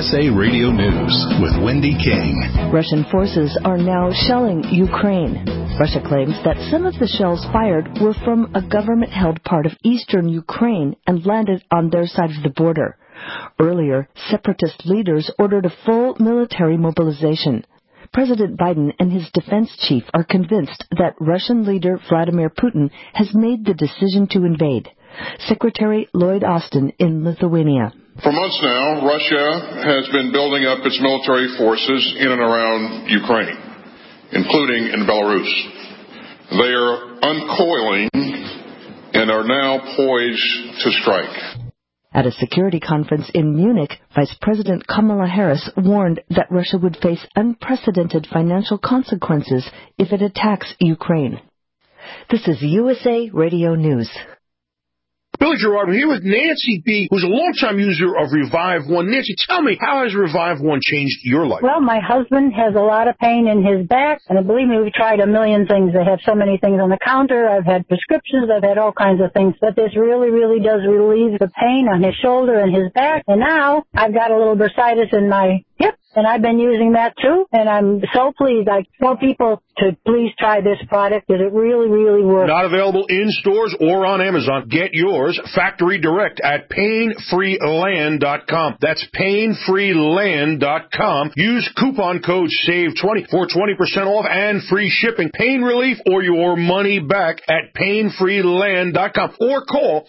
USA Radio News with Wendy King. Russian forces are now shelling Ukraine. Russia claims that some of the shells fired were from a government-held part of eastern Ukraine and landed on their side of the border. Earlier, separatist leaders ordered a full military mobilization. President Biden and his defense chief are convinced that Russian leader Vladimir Putin has made the decision to invade. Secretary Lloyd Austin in Lithuania. For months now, Russia has been building up its military forces in and around Ukraine, including in Belarus. They are uncoiling and are now poised to strike. At a security conference in Munich, Vice President Kamala Harris warned that Russia would face unprecedented financial consequences if it attacks Ukraine. This is USA Radio News. Billy Gerard, I'm here with Nancy B., who's a longtime user of Revive One. Nancy, tell me, how has Revive One changed your life? Well, my husband has a lot of pain in his back, and believe me, we've tried a million things. They have so many things on the counter. I've had prescriptions. I've had all kinds of things. But this really, really does relieve the pain on his shoulder and his back. And now I've got a little bursitis in my hip, and I've been using that too, and I'm so pleased. I tell people to please try this product because it really, really works. Not available in stores or on Amazon. Get yours factory direct at painfreeland.com. That's painfreeland.com. Use coupon code SAVE20 for 20% off and free shipping. Pain relief or your money back at painfreeland.com or call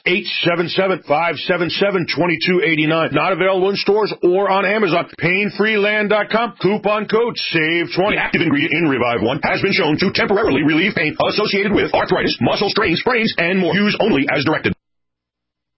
877-577-2289. Not available in stores or on Amazon. Painfreeland.com. Coupon code SAVE20. The active ingredient in Revive One has been shown to temporarily relieve pain associated with arthritis, muscle strains, sprains, and more. Use only as directed.